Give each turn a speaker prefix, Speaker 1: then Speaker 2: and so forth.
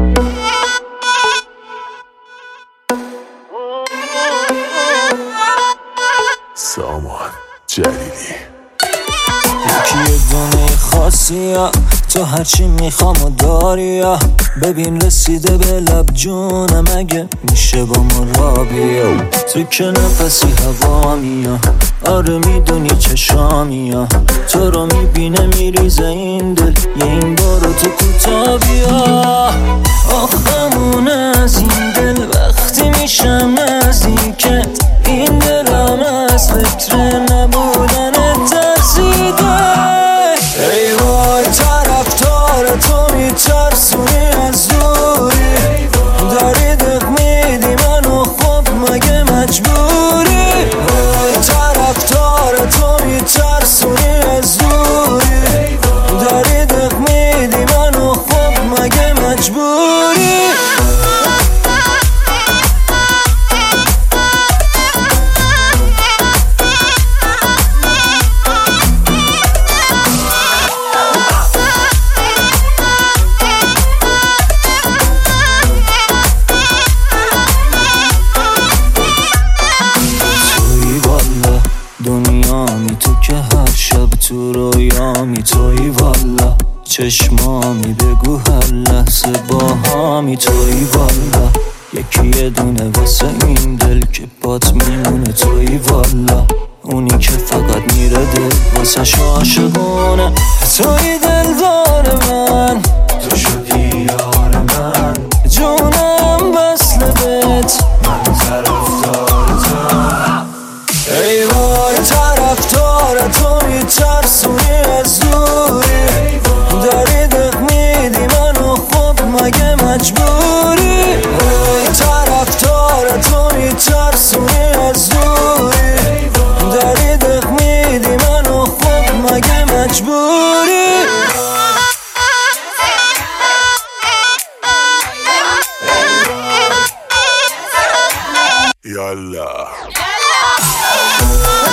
Speaker 1: سامان جلیلی
Speaker 2: یکی دونه خاصی ها، تو هرچی میخوام و داری ها. ببین رسیده به لب جونم، اگه میشه با ما را بیا. تو که نفسی هوا میا، آره میدونی چشامی ها. تو رو میبینه میریزه این دل، یه این بارو تو کوتا بیا. آخمون از این دل وقتی میشم نزدیکت، این دلم از فکر نبودن ترسیده. ای وای طرفدار تو میترسونی از دوری، داری دق میدی منو خب مگه مجبوری. ای طرفدار تو میترسونی از دوری، داری دق میدی منو خب مگه مجبوری. دنیامی تو که هر شب تو رویامی، توی والا چشمامی، بگو هر لحظه باهامی. توی والا یکی یه دونه واسه این دل که بات میمونه. توی والا اونی که فقط میره دل واسه عاشقونه. توی دلدار من، تو شدی یار من، جونم وصل بهت، من طرفدارتم. ای وای طرفدار تو میترسونی از دوری، داری دق میدی منو خب مگه مجبوری. ای طرفدار تو میترسونی از دوری، داری دق میدی منو خب مگه مجبوری.
Speaker 1: یالا